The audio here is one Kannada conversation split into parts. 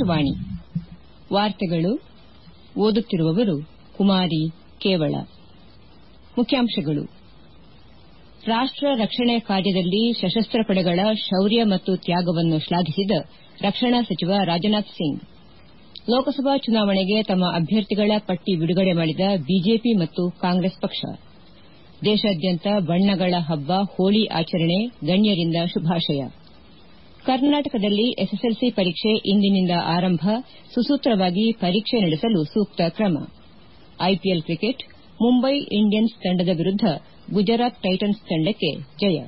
ಆಕಾಶವಾಣಿ ವಾರ್ತೆಗಳು ಓದುತ್ತಿರುವವರು ಕುಮಾರಿ ಕೇವಳ ಮುಖ್ಯಾಂಶಗಳು ರಾಷ್ಟ ರಕ್ಷಣೆ ಕಾರ್ಯದಲ್ಲಿ ಸಶಸ್ತ್ರ ಪಡೆಗಳ ಶೌರ್ಯ ಮತ್ತು ತ್ಯಾಗವನ್ನು ಶ್ಲಾಘಿಸಿದ ರಕ್ಷಣಾ ಸಚಿವ ರಾಜನಾಥ್ ಸಿಂಗ್ ಲೋಕಸಭಾ ಚುನಾವಣೆಗೆ ತಮ್ಮ ಅಭ್ಯರ್ಥಿಗಳ ಪಟ್ಟಿ ಬಿಡುಗಡೆ ಮಾಡಿದ ಬಿಜೆಪಿ ಮತ್ತು ಕಾಂಗ್ರೆಸ್ ಪಕ್ಷ ದೇಶಾದ್ಯಂತ ಬಣ್ಣಗಳ ಹಬ್ಬ ಹೋಳಿ ಆಚರಣೆ ಗಣ್ಯರಿಂದ ಶುಭಾಶಯ ಕರ್ನಾಟಕದಲ್ಲಿ ಎಸ್ಎಸ್ಎಲ್ಸಿ ಪರೀಕ್ಷೆ ಇಂದಿನಿಂದ ಆರಂಭ ಸುಸೂತ್ರವಾಗಿ ಪರೀಕ್ಷೆ ನಡೆಸಲು ಸೂಕ್ತ ಕ್ರಮ ಐಪಿಎಲ್ ಕ್ರಿಕೆಟ್ ಮುಂಬೈ ಇಂಡಿಯನ್ಸ್ ತಂಡದ ವಿರುದ್ದ ಗುಜರಾತ್ ಟೈಟನ್ಸ್ ತಂಡಕ್ಕೆ ಜಯ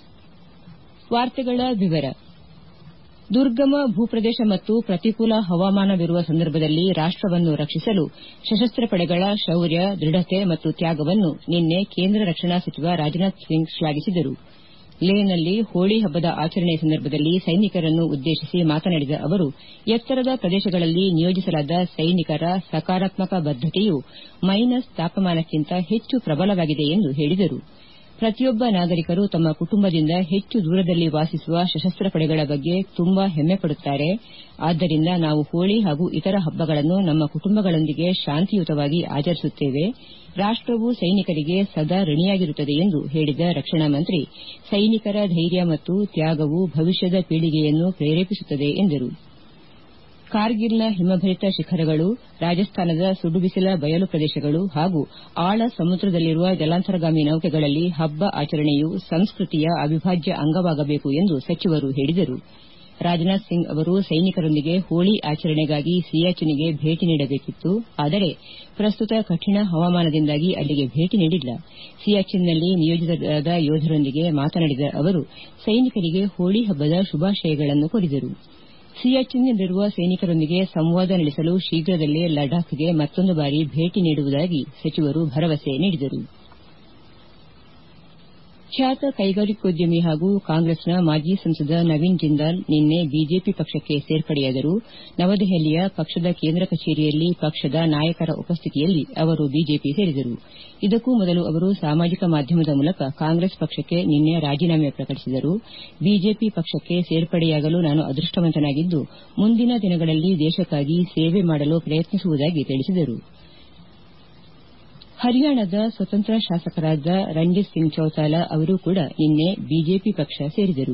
ದುರ್ಗಮ ಭೂಪ್ರದೇಶ ಮತ್ತು ಪ್ರತಿಕೂಲ ಹವಾಮಾನವಿರುವ ಸಂದರ್ಭದಲ್ಲಿ ರಾಷ್ಟವನ್ನು ರಕ್ಷಿಸಲು ಸಶಸ್ತ್ರ ಪಡೆಗಳ ಶೌರ್ಯ ದೃಢತೆ ಮತ್ತು ತ್ಯಾಗವನ್ನು ನಿನ್ನೆ ಕೇಂದ್ರ ರಕ್ಷಣಾ ಸಚಿವ ರಾಜನಾಥ್ ಸಿಂಗ್ ಶ್ಲಾಘಿಸಿದರು ಲೇನಲ್ಲಿ ಹೋಳಿ ಹಬ್ಬದ ಆಚರಣೆ ಸಂದರ್ಭದಲ್ಲಿ ಸೈನಿಕರನ್ನು ಉದ್ದೇಶಿಸಿ ಮಾತನಾಡಿದ ಅವರು ಎತ್ತರದ ಪ್ರದೇಶಗಳಲ್ಲಿ ನಿಯೋಜಿಸಲಾದ ಸೈನಿಕರ ಸಕಾರಾತ್ಮಕ ಬದ್ದತೆಯು ಮೈನಸ್ ತಾಪಮಾನಕ್ಕಿಂತ ಹೆಚ್ಚು ಪ್ರಬಲವಾಗಿದೆ ಎಂದು ಹೇಳಿದರು ಪ್ರತಿಯೊಬ್ಬ ನಾಗರಿಕರು ತಮ್ಮ ಕುಟುಂಬದಿಂದ ಹೆಚ್ಚು ದೂರದಲ್ಲಿ ವಾಸಿಸುವ ಸಶಸ್ತ್ರ ಪಡೆಗಳ ಬಗ್ಗೆ ತುಂಬಾ ಹೆಮ್ಮೆ ಪಡುತ್ತಾರೆ ಆದ್ದರಿಂದ ನಾವು ಹೋಳಿ ಹಾಗೂ ಇತರ ಹಬ್ಬಗಳನ್ನು ನಮ್ಮ ಕುಟುಂಬಗಳೊಂದಿಗೆ ಶಾಂತಿಯುತವಾಗಿ ಆಚರಿಸುತ್ತೇವೆ ರಾಷ್ಟವು ಸೈನಿಕರಿಗೆ ಸದಾ ಋಣಿಯಾಗಿರುತ್ತದೆ ಎಂದು ಹೇಳಿದ ರಕ್ಷಣಾ ಮಂತ್ರಿ ಸೈನಿಕರ ಧೈರ್ಯ ಮತ್ತು ತ್ಯಾಗವು ಭವಿಷ್ಯದ ಪೀಳಿಗೆಯನ್ನು ಪ್ರೇರೇಪಿಸುತ್ತದೆ ಎಂದರು ಕಾರ್ಗಿಲ್ನ ಹಿಮಭರಿತ ಶಿಖರಗಳು ರಾಜಸ್ಥಾನದ ಸುಡುಬಿಸಿಲ ಬಯಲು ಪ್ರದೇಶಗಳು ಹಾಗೂ ಆಳ ಸಮುದ್ರದಲ್ಲಿರುವ ಜಲಾಂತರ್ಗಾಮಿ ನೌಕೆಗಳಲ್ಲಿ ಹಬ್ಬ ಆಚರಣೆಯು ಸಂಸ್ಕೃತಿಯ ಅವಿಭಾಜ್ಯ ಅಂಗವಾಗಬೇಕು ಎಂದು ಸಚಿವರು ಹೇಳಿದರು ರಾಜನಾಥ್ ಸಿಂಗ್ ಅವರು ಸೈನಿಕರೊಂದಿಗೆ ಹೋಳಿ ಆಚರಣೆಗಾಗಿ ಸಿಯಾಚಿನ್ಗೆ ಭೇಟಿ ನೀಡಬೇಕಿತ್ತು ಆದರೆ ಪ್ರಸ್ತುತ ಕಠಿಣ ಹವಾಮಾನದಿಂದಾಗಿ ಅಲ್ಲಿಗೆ ಭೇಟಿ ನೀಡಿಲ್ಲ ಸಿಯಾಚಿನ್ನಲ್ಲಿ ನಿಯೋಜಿತರಾದ ಯೋಧರೊಂದಿಗೆ ಮಾತನಾಡಿದ ಅವರು ಸೈನಿಕರಿಗೆ ಹೋಳಿ ಹಬ್ಬದ ಶುಭಾಶಯಗಳನ್ನು ಕೋರಿದರು ಸಿಯಾಚಿನ್ನಲ್ಲಿರುವ ಸೈನಿಕರೊಂದಿಗೆ ಸಂವಾದ ನಡೆಸಲು ಶೀಘ್ರದಲ್ಲೇ ಲಡಾಖ್ಗೆ ಮತ್ತೊಂದು ಬಾರಿ ಭೇಟಿ ನೀಡುವುದಾಗಿ ಸಚಿವರು ಭರವಸೆ ನೀಡಿದರು ಖ್ಯಾತ ಕೈಗಾರಿಕೋದ್ಯಮಿ ಹಾಗೂ ಕಾಂಗ್ರೆಸ್ನ ಮಾಜಿ ಸಂಸದ ನವೀನ್ ಜಿಂದಾಲ್ ನಿನ್ನೆ ಬಿಜೆಪಿ ಪಕ್ಷಕ್ಕೆ ಸೇರ್ಪಡೆಯಾದರು ನವದೆಹಲಿಯ ಪಕ್ಷದ ಕೇಂದ್ರ ಕಚೇರಿಯಲ್ಲಿ ಪಕ್ಷದ ನಾಯಕರ ಉಪಸ್ಥಿತಿಯಲ್ಲಿ ಅವರು ಬಿಜೆಪಿ ಸೇರಿದರು ಇದಕ್ಕೂ ಮೊದಲು ಅವರು ಸಾಮಾಜಿಕ ಮಾಧ್ಯಮದ ಮೂಲಕ ಕಾಂಗ್ರೆಸ್ ಪಕ್ಷಕ್ಕೆ ನಿನ್ನೆ ರಾಜೀನಾಮೆ ಪ್ರಕಟಿಸಿದರು ಬಿಜೆಪಿ ಪಕ್ಷಕ್ಕೆ ಸೇರ್ಪಡೆಯಾಗಲು ನಾನು ಅದೃಷ್ಟವಂತನಾಗಿದ್ದು ಮುಂದಿನ ದಿನಗಳಲ್ಲಿ ದೇಶಕ್ಕಾಗಿ ಸೇವೆ ಮಾಡಲು ಪ್ರಯತ್ನಿಸುವುದಾಗಿ ತಿಳಿಸಿದರು ಹರಿಯಾಣದ ಸ್ವತಂತ್ರ ಶಾಸಕರಾದ ರಣಜಿತ್ ಸಿಂಗ್ ಚೌತಾಲಾ ಅವರೂ ಕೂಡ ನಿನ್ನೆ ಬಿಜೆಪಿ ಪಕ್ಷ ಸೇರಿದರು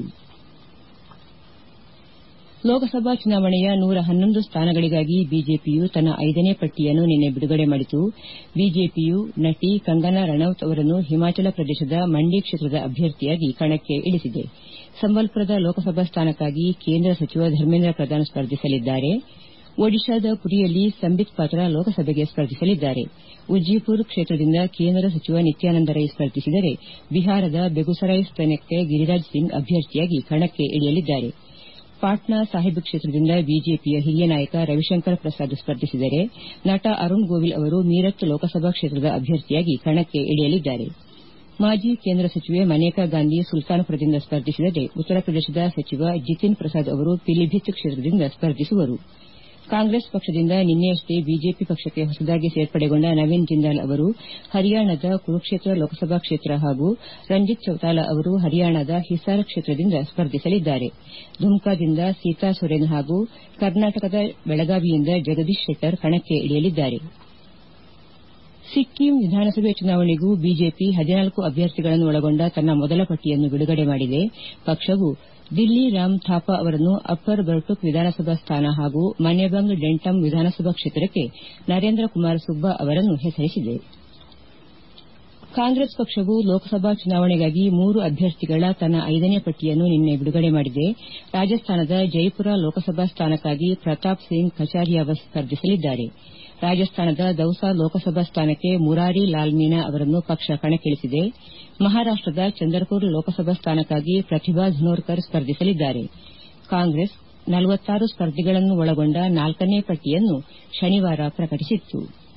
ಲೋಕಸಭಾ ಚುನಾವಣೆಯ 111 ಸ್ಥಾನಗಳಿಗಾಗಿ ಬಿಜೆಪಿಯು ತನ್ನ 5ನೇ ಪಟ್ಟಿಯನ್ನು ನಿನ್ನೆ ಬಿಡುಗಡೆ ಮಾಡಿತು ಬಿಜೆಪಿಯು ನಟಿ ಕಂಗನಾ ರಣೌತ್ ಅವರನ್ನು ಹಿಮಾಚಲ ಪ್ರದೇಶದ ಮಂಡಿ ಕ್ಷೇತ್ರದ ಅಭ್ಯರ್ಥಿಯಾಗಿ ಕಣಕ್ಕೆ ಇಳಿಸಿದೆ ಸಂಬಲ್ಪುರದ ಲೋಕಸಭಾ ಸ್ಥಾನಕ್ಕಾಗಿ ಕೇಂದ್ರ ಸಚಿವ ಧರ್ಮೇಂದ್ರ ಪ್ರಧಾನ್ ಸ್ಪರ್ಧಿಸಲಿದ್ದಾರೆ ಒಡಿಶಾದ ಪುರಿಯಲ್ಲಿ ಸಂಬಿತ್ ಪಾತ್ರ ಲೋಕಸಭೆಗೆ ಸ್ಪರ್ಧಿಸಲಿದ್ದಾರೆ ಉಜ್ಜಿಪುರ್ ಕ್ಷೇತ್ರದಿಂದ ಕೇಂದ್ರ ಸಚಿವ ನಿತ್ಯಾನಂದ ರೈ ಸ್ಪರ್ಧಿಸಿದರೆ ಬಿಹಾರದ ಬೆಗುಸರಾಯ್ ಸ್ಥಾನಕ್ಕೆ ಗಿರಿರಾಜ್ ಸಿಂಗ್ ಅಭ್ಯರ್ಥಿಯಾಗಿ ಕಣಕ್ಕೆ ಇಳಿಯಲಿದ್ದಾರೆ ಪಾಟ್ನಾ ಸಾಹಿಬ್ ಕ್ಷೇತ್ರದಿಂದ ಬಿಜೆಪಿಯ ಹಿರಿಯ ನಾಯಕ ರವಿಶಂಕರ್ ಪ್ರಸಾದ್ ಸ್ಪರ್ಧಿಸಿದರೆ ನಟ ಅರುಣ್ ಗೋವಿಲ್ ಅವರು ಮೀರತ್ ಲೋಕಸಭಾ ಕ್ಷೇತ್ರದ ಅಭ್ಯರ್ಥಿಯಾಗಿ ಕಣಕ್ಕೆ ಇಳಿಯಲಿದ್ದಾರೆ ಮಾಜಿ ಕೇಂದ್ರ ಸಚಿವೆ ಮನೇಕಾ ಗಾಂಧಿ ಸುಲ್ತಾನ್ಪುರದಿಂದ ಸ್ಪರ್ಧಿಸಿದರೆ ಉತ್ತರ ಪ್ರದೇಶದ ಸಚಿವ ಜಿತಿನ್ ಪ್ರಸಾದ್ ಅವರು ಪಿಲಿಭಿತ್ ಕ್ಷೇತ್ರದಿಂದ ಸ್ಪರ್ಧಿಸುವರು ಕಾಂಗ್ರೆಸ್ ಪಕ್ಷದಿಂದ ನಿನ್ನೆಯಷ್ಟೇ ಬಿಜೆಪಿ ಪಕ್ಷಕ್ಕೆ ಹೊಸದಾಗಿ ಸೇರ್ಪಡೆಗೊಂಡ ನವೀನ್ ಜಿಂದಾಲ್ ಅವರು ಹರಿಯಾಣದ ಕುರುಕ್ಷೇತ್ರ ಲೋಕಸಭಾ ಕ್ಷೇತ್ರ ಹಾಗೂ ರಣಜಿತ್ ಚೌತಾಲಾ ಅವರು ಹರಿಯಾಣದ ಹಿಸಾರ್ ಕ್ಷೇತ್ರದಿಂದ ಸ್ಪರ್ಧಿಸಲಿದ್ದಾರೆ ದುಮ್ಕಾದಿಂದ ಸೀತಾ ಸೊರೆನ್ ಹಾಗೂ ಕರ್ನಾಟಕದ ಬೆಳಗಾವಿಯಿಂದ ಜಗದೀಶ್ ಶೆಟ್ಟರ್ ಕಣಕ್ಕೆ ಇಳಿಯಲಿದ್ದಾರೆ ಸಿಕ್ಕಿಂ ವಿಧಾನಸಭೆ ಚುನಾವಣೆಗೂ ಬಿಜೆಪಿ 14 ಅಭ್ಯರ್ಥಿಗಳನ್ನು ಒಳಗೊಂಡ ತನ್ನ ಮೊದಲ ಪಟ್ಟಿಯನ್ನು ಬಿಡುಗಡೆ ಮಾಡಿದೆ ಪಕ್ಷವು ದಿಲ್ಲಿ ರಾಮ್ ಥಾಪಾ ಅವರನ್ನು ಅಪ್ಪರ್ ಬರ್ಟುಕ್ ವಿಧಾನಸಭಾ ಸ್ಥಾನ ಹಾಗೂ ಮನೆಬಂಗ್ ಡೆಂಟಮ್ ವಿಧಾನಸಭಾ ಕ್ಷೇತ್ರಕ್ಕೆ ನರೇಂದ್ರ ಕುಮಾರ್ ಸುಬ್ಬಾ ಅವರನ್ನು ಹೆಸರಿಸಿದೆ ಕಾಂಗ್ರೆಸ್ ಪಕ್ಷವು ಲೋಕಸಭಾ ಚುನಾವಣೆಗಾಗಿ 3 ಅಭ್ಯರ್ಥಿಗಳ ತನ್ನ 5ನೇ ಪಟ್ಟಿಯನ್ನು ನಿನ್ನೆ ಬಿಡುಗಡೆ ಮಾಡಿದೆ ರಾಜಸ್ಥಾನದ ಜೈಪುರ ಲೋಕಸಭಾ ಸ್ಥಾನಕ್ಕಾಗಿ ಪ್ರತಾಪ್ ಸಿಂಗ್ ಕಚಾರಿಯಾವಸ್ ಸ್ಪರ್ಧಿಸಲಿದ್ದಾರೆ ರಾಜಸ್ಥಾನದ ದೌಸಾ ಲೋಕಸಭಾ ಸ್ಥಾನಕ್ಕೆ ಮುರಾರಿ ಲಾಲ್ ಮೀನಾ ಅವರನ್ನು ಪಕ್ಷ ಕಣಕ್ಕಿಳಿಸಿದೆ ಮಹಾರಾಷ್ಟದ ಚಂದರ್ಪುರ್ ಲೋಕಸಭಾ ಸ್ಥಾನಕ್ಕಾಗಿ ಪ್ರತಿಭಾ ಧನೋರ್ಕರ್ ಸ್ಪರ್ಧಿಸಲಿದ್ದಾರೆ ಕಾಂಗ್ರೆಸ್ 46 ಸ್ಪರ್ಧಿಗಳನ್ನು ಒಳಗೊಂಡ 4ನೇ ಪಟ್ಟಿಯನ್ನು ಶನಿವಾರ ಪ್ರಕಟಿಸಿತ್ತು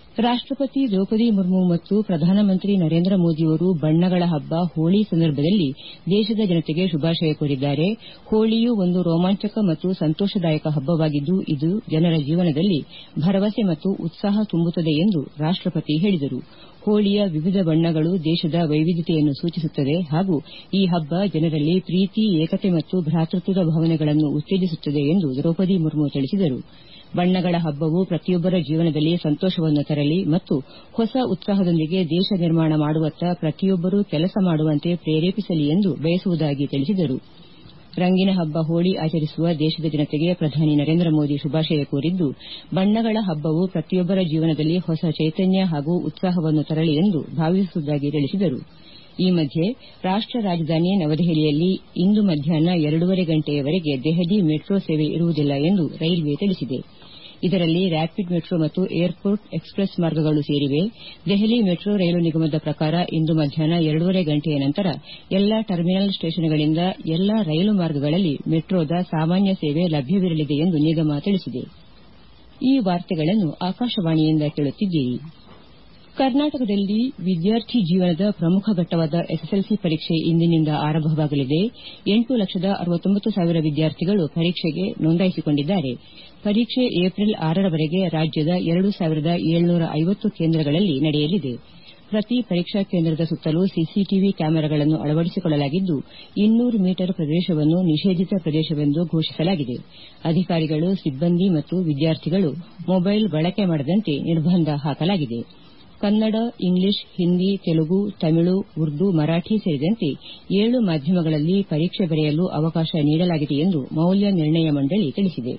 ರಾಷ್ಟಪತಿ ದ್ರೌಪದಿ ಮುರ್ಮು ಮತ್ತು ಪ್ರಧಾನಮಂತ್ರಿ ನರೇಂದ್ರ ಮೋದಿಯವರು ಬಣ್ಣಗಳ ಹಬ್ಬ ಹೋಳಿ ಸಂದರ್ಭದಲ್ಲಿ ದೇಶದ ಜನತೆಗೆ ಶುಭಾಶಯ ಕೋರಿದ್ದಾರೆ. ಹೋಳಿಯು ಒಂದು ರೋಮಾಂಚಕ ಮತ್ತು ಸಂತೋಷದಾಯಕ ಹಬ್ಬವಾಗಿದ್ದು, ಇದು ಜನರ ಜೀವನದಲ್ಲಿ ಭರವಸೆ ಮತ್ತು ಉತ್ಸಾಹ ತುಂಬುತ್ತದೆ ಎಂದು ರಾಷ್ಟಪತಿ ಹೇಳಿದರು. ಹೋಳಿಯ ವಿವಿಧ ಬಣ್ಣಗಳು ದೇಶದ ವೈವಿಧ್ಯತೆಯನ್ನು ಸೂಚಿಸುತ್ತದೆ ಹಾಗೂ ಈ ಹಬ್ಬ ಜನರಲ್ಲಿ ಪ್ರೀತಿ, ಏಕತೆ ಮತ್ತು ಭ್ರಾತೃತ್ವದ ಭಾವನೆಗಳನ್ನು ಉತ್ತೇಜಿಸುತ್ತದೆ ಎಂದು ದ್ರೌಪದಿ ಮುರ್ಮು ತಿಳಿಸಿದರು. ಬಣ್ಣಗಳ ಹಬ್ಬವು ಪ್ರತಿಯೊಬ್ಬರ ಜೀವನದಲ್ಲಿ ಸಂತೋಷವನ್ನು ತರಲಿ ಮತ್ತು ಹೊಸ ಉತ್ಸಾಹದೊಂದಿಗೆ ದೇಶ ನಿರ್ಮಾಣ ಮಾಡುವತ್ತ ಪ್ರತಿಯೊಬ್ಬರೂ ಕೆಲಸ ಮಾಡುವಂತೆ ಪ್ರೇರೇಪಿಸಲಿ ಎಂದು ಬಯಸುವುದಾಗಿ ತಿಳಿಸಿದರು. ರಂಗಿನ ಹಬ್ಬ ಹೋಳಿ ಆಚರಿಸುವ ದೇಶದ ಜನತೆಗೆ ಪ್ರಧಾನಿ ನರೇಂದ್ರ ಮೋದಿ ಶುಭಾಶಯ ಕೋರಿದ್ದು, ಬಣ್ಣಗಳ ಹಬ್ಬವು ಪ್ರತಿಯೊಬ್ಬರ ಜೀವನದಲ್ಲಿ ಹೊಸ ಚೈತನ್ಯ ಹಾಗೂ ಉತ್ಸಾಹವನ್ನು ತರಲಿ ಎಂದು ಭಾವಿಸುವುದಾಗಿ ತಿಳಿಸಿದರು. ಈ ಮಧ್ಯೆ ರಾಷ್ಟ ರಾಜಧಾನಿ ನವದೆಹಲಿಯಲ್ಲಿ ಇಂದು ಮಧ್ಯಾಹ್ನ 2:30 ಗಂಟೆಯವರೆಗೆ ದೆಹಲಿ ಮೆಟ್ರೋ ಸೇವೆ ಇರುವುದಿಲ್ಲ ಎಂದು ರೈಲ್ವೆ ತಿಳಿಸಿದೆ. ಇದರಲ್ಲಿ ರ್ಯಾಪಿಡ್ ಮೆಟ್ರೋ ಮತ್ತು ಏರ್ಪೋರ್ಟ್ ಎಕ್ಸ್ಪ್ರೆಸ್ ಮಾರ್ಗಗಳು ಸೇರಿವೆ. ದೆಹಲಿ ಮೆಟ್ರೋ ರೈಲು ನಿಗಮದ ಪ್ರಕಾರ ಇಂದು ಮಧ್ಯಾಹ್ನ 2:30 ಗಂಟೆಯ ನಂತರ ಎಲ್ಲಾ ಟರ್ಮಿನಲ್ ಸ್ಟೇಷನ್ಗಳಿಂದ ಎಲ್ಲಾ ರೈಲು ಮಾರ್ಗಗಳಲ್ಲಿ ಮೆಟ್ರೋದ ಸಾಮಾನ್ಯ ಸೇವೆ ಲಭ್ಯವಿರಲಿದೆ ಎಂದು ನಿಗಮ ತಿಳಿಸಿದೆ. ಈ ವಾರ್ತೆಗಳನ್ನು ಆಕಾಶವಾಣಿಯಿಂದ ಕೇಳುತ್ತಿದ್ದೀರಿ. ಕರ್ನಾಟಕದಲ್ಲಿ ವಿದ್ಯಾರ್ಥಿ ಜೀವನದ ಪ್ರಮುಖ ಘಟ್ಟವಾದ ಎಸ್ಎಸ್ಎಲ್ಸಿ ಪರೀಕ್ಷೆ ಇಂದಿನಿಂದ ಆರಂಭವಾಗಲಿದೆ. 8,69,000 ವಿದ್ಯಾರ್ಥಿಗಳು ಪರೀಕ್ಷೆಗೆ ನೋಂದಾಯಿಸಿಕೊಂಡಿದ್ದಾರೆ. ಪರೀಕ್ಷೆ ಏಪ್ರಿಲ್ 6ರವರೆಗೆ ರಾಜ್ಯದ 2,750 ಕೇಂದ್ರಗಳಲ್ಲಿ ನಡೆಯಲಿದೆ. ಪ್ರತಿ ಪರೀಕ್ಷಾ ಕೇಂದ್ರದ ಸುತ್ತಲೂ ಸಿಸಿಟಿವಿ ಕ್ಯಾಮೆರಾಗಳನ್ನು ಅಳವಡಿಸಿಕೊಳ್ಳಲಾಗಿದ್ದು, 200 ಮೀಟರ್ ಪ್ರದೇಶವನ್ನು ನಿಷೇಧಿತ ಪ್ರದೇಶವೆಂದು ಘೋಷಿಸಲಾಗಿದೆ. ಅಧಿಕಾರಿಗಳು, ಸಿಬ್ಬಂದಿ ಮತ್ತು ವಿದ್ಯಾರ್ಥಿಗಳು ಮೊಬೈಲ್ ಬಳಕೆ ಮಾಡದಂತೆ ನಿರ್ಬಂಧ ಹಾಕಲಾಗಿದೆ. ಕನ್ನಡ, ಇಂಗ್ಲಿಷ್, ಹಿಂದಿ, ತೆಲುಗು, ತಮಿಳು, ಉರ್ದು, ಮರಾಠಿ ಸೇರಿದಂತೆ 7 ಮಾಧ್ಯಮಗಳಲ್ಲಿ ಪರೀಕ್ಷೆ ಬರೆಯಲು ಅವಕಾಶ ನೀಡಲಾಗಿದೆ ಎಂದು ಮೌಲ್ಯ ನಿರ್ಣಯ ಮಂಡಳಿ ತಿಳಿಸಿದೆ.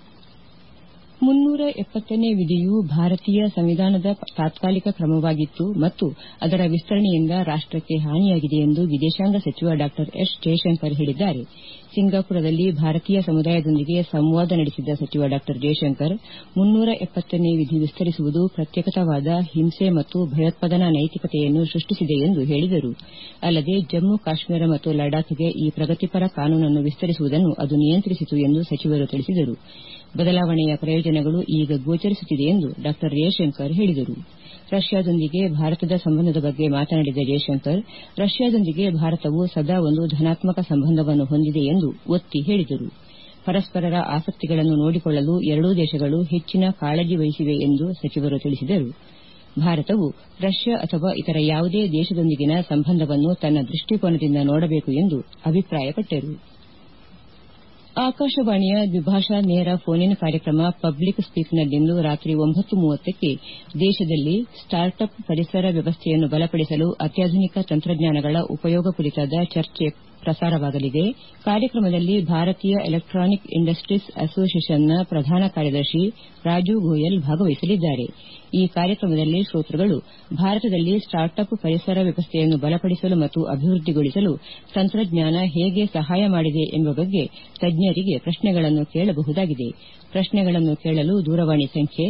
370ನೇ ವಿಧಿಯು ಭಾರತೀಯ ಸಂವಿಧಾನದ ತಾತ್ಕಾಲಿಕ ಕ್ರಮವಾಗಿತ್ತು ಮತ್ತು ಅದರ ವಿಸ್ತರಣೆಯಿಂದ ರಾಷ್ಟಕ್ಕೆ ಹಾನಿಯಾಗಿದೆ ಎಂದು ವಿದೇಶಾಂಗ ಸಚಿವ ಡಾ ಎಸ್ ಜಯಶಂಕರ್ ಹೇಳಿದ್ದಾರೆ. ಸಿಂಗಾಪುರದಲ್ಲಿ ಭಾರತೀಯ ಸಮುದಾಯದೊಂದಿಗೆ ಸಂವಾದ ನಡೆಸಿದ ಸಚಿವ ಡಾ ಜಯಶಂಕರ್, 370ನೇ ವಿಧಿ ವಿಸ್ತರಿಸುವುದು ಪ್ರತ್ಯೇಕತಾವಾದ, ಹಿಂಸೆ ಮತ್ತು ಭಯೋತ್ಪಾದನಾ ನೈತಿಕತೆಯನ್ನು ಸೃಷ್ಟಿಸಿದೆ ಎಂದು ಹೇಳಿದರು. ಅಲ್ಲದೆ ಜಮ್ಮು ಕಾಶ್ಮೀರ ಮತ್ತು ಲಡಾಖ್ಗೆ ಈ ಪ್ರಗತಿಪರ ಕಾನೂನನ್ನು ವಿಸ್ತರಿಸುವುದನ್ನು ಅದು ನಿಯಂತ್ರಿಸಿತು ಎಂದು ಸಚಿವರು ತಿಳಿಸಿದರು. ಬದಲಾವಣೆಯ ಪ್ರಯೋಜನಗಳು ಈಗ ಗೋಚರಿಸುತ್ತಿದೆ ಎಂದು ಡಾ ಜಯಶಂಕರ್ ಹೇಳಿದರು. ರಷ್ಯಾದೊಂದಿಗೆ ಭಾರತದ ಸಂಬಂಧದ ಬಗ್ಗೆ ಮಾತನಾಡಿದ ಜಯಶಂಕರ್, ರಷ್ಯಾದೊಂದಿಗೆ ಭಾರತವು ಸದಾ ಒಂದು ಧನಾತ್ಮಕ ಸಂಬಂಧವನ್ನು ಹೊಂದಿದೆ ಎಂದು ಒತ್ತಿ ಹೇಳಿದರು. ಪರಸ್ಪರರ ಆಸಕ್ತಿಗಳನ್ನು ನೋಡಿಕೊಳ್ಳಲು ಎರಡೂ ದೇಶಗಳು ಹೆಚ್ಚಿನ ಕಾಳಜಿ ವಹಿಸಿವೆ ಎಂದು ಸಚಿವರು ತಿಳಿಸಿದರು. ಭಾರತವು ರಷ್ಯಾ ಅಥವಾ ಇತರ ಯಾವುದೇ ದೇಶದೊಂದಿಗಿನ ಸಂಬಂಧವನ್ನು ತನ್ನ ದೃಷ್ಟಿಕೋನದಿಂದ ನೋಡಬೇಕು ಎಂದು ಅಭಿಪ್ರಾಯಪಟ್ಟರು. ಆಕಾಶವಾಣಿಯ ದ್ವಿಭಾಷಾ ನೇರ ಫೋನ್ ಇನ್ ಕಾರ್ಯಕ್ರಮ ಪಬ್ಲಿಕ್ ಸ್ಪೀಕ್ನಲ್ಲಿಂದು ರಾತ್ರಿ 9:30ಕ್ಕೆ ದೇಶದಲ್ಲಿ ಸ್ಟಾರ್ಟ್ಅಪ್ ಪರಿಸರ ವ್ಯವಸ್ಥೆಯನ್ನು ಬಲಪಡಿಸಲು ಅತ್ಯಾಧುನಿಕ ತಂತ್ರಜ್ಞಾನಗಳ ಉಪಯೋಗ ಕುರಿತಾದ ಚರ್ಚೆ ಪ್ರಸಾರವಾಗಲಿದೆ. ಕಾರ್ಯಕ್ರಮದಲ್ಲಿ ಭಾರತೀಯ ಎಲೆಕ್ಟ್ರಾನಿಕ್ ಇಂಡಸ್ಟ್ರೀಸ್ ಅಸೋಸಿಯೇಷನ್ನ ಪ್ರಧಾನ ಕಾರ್ಯದರ್ಶಿ ರಾಜೀವ್ ಗೋಯಲ್ ಭಾಗವಹಿಸಲಿದ್ದಾರೆ. ಈ ಕಾರ್ಯಕ್ರಮದಲ್ಲಿ ಶ್ರೋತೃಗಳು ಭಾರತದಲ್ಲಿ ಸ್ಟಾರ್ಟ್ಅಪ್ ಪರಿಸರ ವ್ಯವಸ್ಥೆಯನ್ನು ಬಲಪಡಿಸಲು ಮತ್ತು ಅಭಿವೃದ್ಧಿಗೊಳಿಸಲು ತಂತ್ರಜ್ಞಾನ ಹೇಗೆ ಸಹಾಯ ಮಾಡಿದೆ ಎಂಬ ಬಗ್ಗೆ ತಜ್ಞರಿಗೆ ಪ್ರಶ್ನೆಗಳನ್ನು ಕೇಳಬಹುದಾಗಿದೆ. ಪ್ರಶ್ನೆಗಳನ್ನು ಕೇಳಲು ದೂರವಾಣಿ ಸಂಖ್ಯೆ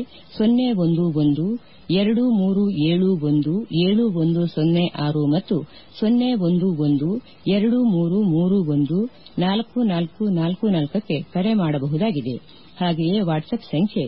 011-2371-7106 ಮತ್ತು 011-2331-4444ಕ್ಕೆ ಕರೆ ಮಾಡಬಹುದಾಗಿದೆ. ಹಾಗೆಯೇ ವಾಟ್ಸ್ಆಪ್ ಸಂಖ್ಯೆ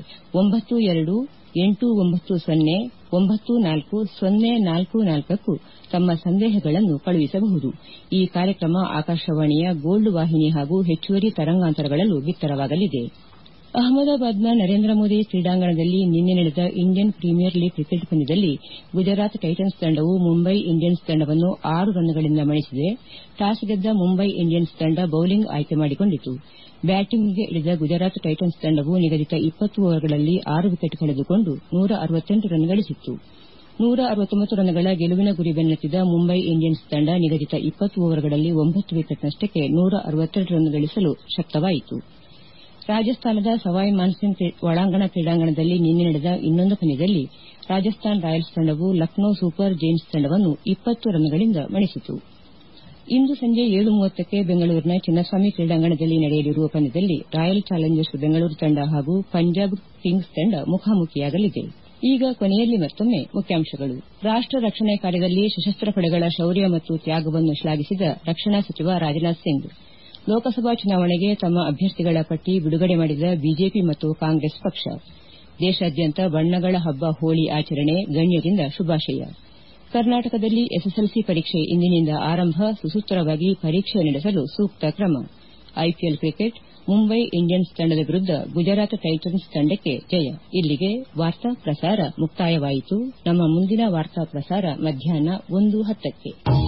9289909444ಕ್ಕೂ ತಮ್ಮ ಸಂದೇಹಗಳನ್ನು ಕಳುಹಿಸಬಹುದು. ಈ ಕಾರ್ಯಕ್ರಮ ಆಕಾಶವಾಣಿಯ ಗೋಲ್ಡ್ ವಾಹಿನಿ ಹಾಗೂ ಹೆಚ್ಚುವರಿ ತರಂಗಾಂತರಗಳಲ್ಲೂ ಬಿತ್ತರವಾಗಲಿದೆ. ಅಹಮದಾಬಾದ್ನ ನರೇಂದ್ರ ಮೋದಿ ಕ್ರೀಡಾಂಗಣದಲ್ಲಿ ನಿನ್ನೆ ನಡೆದ ಇಂಡಿಯನ್ ಪ್ರೀಮಿಯರ್ ಲೀಗ್ ಕ್ರಿಕೆಟ್ ಪಂದ್ಯದಲ್ಲಿ ಗುಜರಾತ್ ಟೈಟನ್ಸ್ ತಂಡವು ಮುಂಬೈ ಇಂಡಿಯನ್ಸ್ ತಂಡವನ್ನು 6 ರನ್ಗಳಿಂದ ಮಣಿಸಿದೆ. ಟಾಸ್ ಗೆದ್ದ ಮುಂಬೈ ಇಂಡಿಯನ್ಸ್ ತಂಡ ಬೌಲಿಂಗ್ ಆಯ್ಕೆ ಮಾಡಿಕೊಂಡಿತು. ಬ್ಯಾಟಿಂಗ್ಗೆ ಇಳಿದ ಗುಜರಾತ್ ಟೈಟನ್ಸ್ ತಂಡವು ನಿಗದಿತ 20 ಓವರ್ಗಳಲ್ಲಿ 6 ವಿಕೆಟ್ ಕಳೆದುಕೊಂಡು 168 ರನ್ ಗಳಿಸಿತ್ತು. 169 ರನ್ಗಳ ಗೆಲುವಿನ ಗುರಿ ಬೆನ್ನತ್ತಿದ ಮುಂಬೈ ಇಂಡಿಯನ್ಸ್ ತಂಡ ನಿಗದಿತ 20 ಓವರ್ಗಳಲ್ಲಿ 9 ವಿಕೆಟ್ ನಷ್ಟಕ್ಕೆ 162 ರನ್ ಗಳಿಸಲು ಶಕ್ತವಾಯಿತು. ರಾಜಸ್ಥಾನದ ಸವಾಯ್ ಮಾನ್ಸಿಂಗ್ ಒಳಾಂಗಣ ಕ್ರೀಡಾಂಗಣದಲ್ಲಿ ನಿನ್ನೆ ನಡೆದ ಇನ್ನೊಂದು ಪಂದ್ಯದಲ್ಲಿ ರಾಜಸ್ಥಾನ್ ರಾಯಲ್ಸ್ ತಂಡವು ಲಕ್ನೋ ಸೂಪರ್ ಜೈಂಟ್ಸ್ ತಂಡವನ್ನು 20 ರನ್ಗಳಿಂದ ಮಣಿಸಿತು. ಇಂದು ಸಂಜೆ 7:30ಕ್ಕೆ ಬೆಂಗಳೂರಿನ ಚಿನ್ನಸ್ವಾಮಿ ಕ್ರೀಡಾಂಗಣದಲ್ಲಿ ನಡೆಯಲಿರುವ ಪಂದ್ಯದಲ್ಲಿ ರಾಯಲ್ ಚಾಲೆಂಜರ್ಸ್ ಬೆಂಗಳೂರು ತಂಡ ಹಾಗೂ ಪಂಜಾಬ್ ಕಿಂಗ್ಸ್ ತಂಡ ಮುಖಾಮುಖಿಯಾಗಲಿದೆ. ಈಗ ಕೊನೆಯಲ್ಲಿ ಮತ್ತೊಮ್ಮೆ ಮುಖ್ಯಾಂಶಗಳು. ರಾಷ್ಟ ರಕ್ಷಣೆ ಕಾರ್ಯದಲ್ಲಿ ಸಶಸ್ತ್ರ ಪಡೆಗಳ ಶೌರ್ಯ ಮತ್ತು ತ್ಯಾಗವನ್ನು ಶ್ಲಾಘಿಸಿದ ರಕ್ಷಣಾ ಸಚಿವ ರಾಜನಾಥ್ ಸಿಂಗ್. ಲೋಕಸಭಾ ಚುನಾವಣೆಗೆ ತಮ್ಮ ಅಭ್ಯರ್ಥಿಗಳ ಪಟ್ಟಿ ಬಿಡುಗಡೆ ಮಾಡಿದ ಬಿಜೆಪಿ ಮತ್ತು ಕಾಂಗ್ರೆಸ್ ಪಕ್ಷ. ದೇಶಾದ್ಯಂತ ಬಣ್ಣಗಳ ಹಬ್ಬ ಹೋಳಿ ಆಚರಣೆ ಗಣ್ಯರಿಂದ ಶುಭಾಶಯ. ಕರ್ನಾಟಕದಲ್ಲಿ ಎಸ್ಎಸ್ಎಲ್ಸಿ ಪರೀಕ್ಷೆ ಇಂದಿನಿಂದ ಆರಂಭ, ಸುಸೂತ್ರವಾಗಿ ಪರೀಕ್ಷೆ ನಡೆಸಲು ಸೂಕ್ತ ಕ್ರಮ. ಐಪಿಎಲ್ ಕ್ರಿಕೆಟ್, ಮುಂಬೈ ಇಂಡಿಯನ್ಸ್ ತಂಡದ ವಿರುದ್ಧ ಗುಜರಾತ್ ಟೈಟನ್ಸ್ ತಂಡಕ್ಕೆ ಜಯ. ಇಲ್ಲಿಗೆ ವಾರ್ತಾ ಪ್ರಸಾರ ಮುಕ್ತಾಯವಾಯಿತು. ನಮ್ಮ ಮುಂದಿನ ವಾರ್ತಾ ಪ್ರಸಾರ ಮಧ್ಯಾಹ್ನ 1:10ಕ್ಕೆ.